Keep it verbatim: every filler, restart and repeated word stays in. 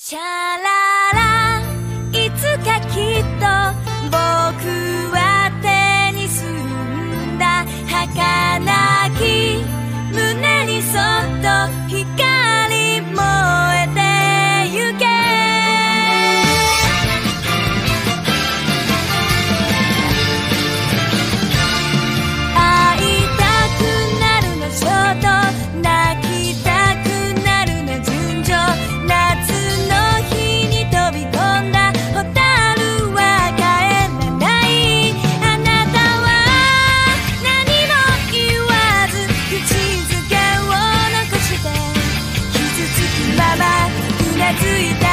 チャララいつかきっと僕は手にするんだ儚き胸にそっと光燃えてゆけ会いたくなるのショート泣きたくなるの純情夏の日に飛び込んだホタルは帰らないあなたは何も言わず口づけを残して傷つくままうなずいた